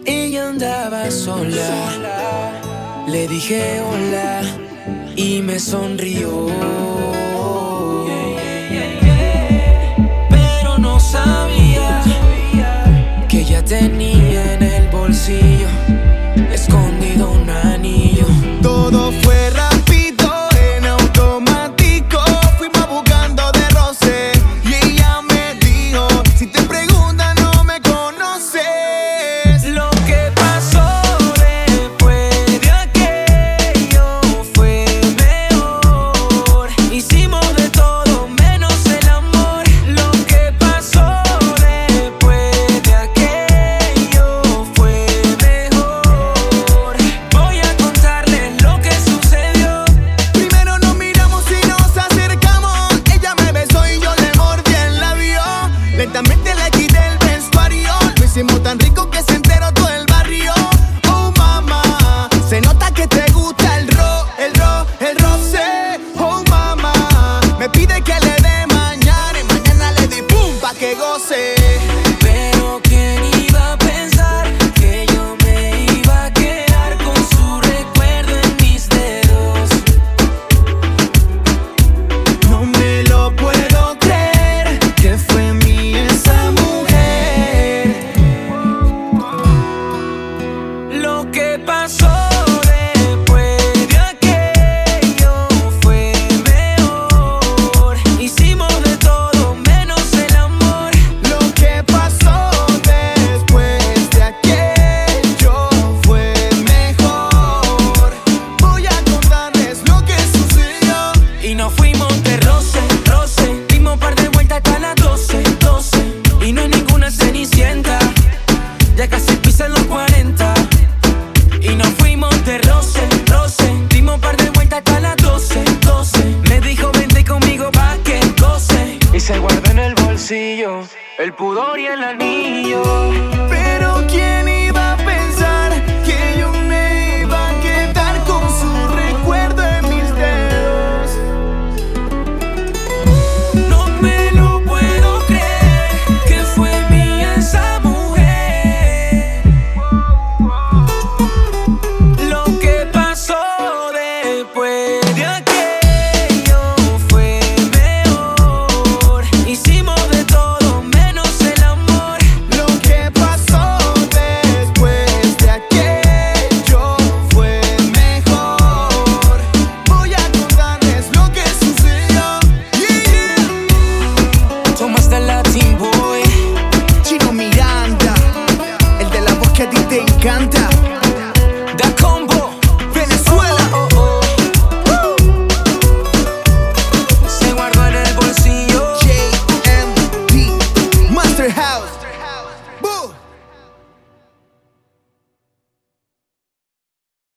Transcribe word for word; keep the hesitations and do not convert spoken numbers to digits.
Ella andaba sola, le dije hola y me sonrió. Pero no sabía que ella tenía en el bolsillo escondido un anillo. Todo fue rápido, en automático. Fuimos buscando de roce y ella me dijo: si te preguntan no me conoces. Lo que pasó después de aquello fue mejor. Hicimos de todo menos el amor. Lo que pasó después de aquello fue mejor. Voy a contarles lo que sucedió. Primero nos miramos y nos acercamos. Ella me besó y yo le mordí el labio. Lentamente le quité el vestuario. Lo hicimos tan rico que se enteró todo el barrio. Oh mamá, se nota que te gusta el ro, el ro, el roce. Oh mamá, me pide que le dé mañana y mañana le di pum pa' que goce. Pero quién iba a pensar que yo me iba a quedar con su recuerdo en mis dedos. No me lo puedo creer, que fue mía esa mujer. Lo que pasó después de aquello fue mejor. Hicimos de todo menos el amor. Lo que pasó después de aquello fue mejor. Voy a contarles lo que sucedió. Y nos fuimos de roce, roce. Dimos un par de vueltas hasta las doce, doce. Y no hay ninguna cenicienta, ya casi pisan los cuarenta. Y nos fuimos de roce, roce. Dimos un par de vueltas hasta las doce, doce. Me dijo vente conmigo pa' que goce. Y se guardó en el bolsillo el pudor y el anillo. Pero quién iba a pensar que yo me iba a quedar con su recuerdo en mis dedos. No me lo puedo creer que fue mía esa mujer. Lo que pasó después de aquello fue mejor. Hicimos de todo menos el amor. Lo que pasó después de aquello fue mejor. Voy a contarles lo que sucedió. Yeah, yeah. Thomas the Latin Boy. Chino Miranda, el de la voz que a ti te encanta. Da Combo. Venezuela. Oh, oh, oh. Se guardó en el bolsillo. J M D Master House. Boo.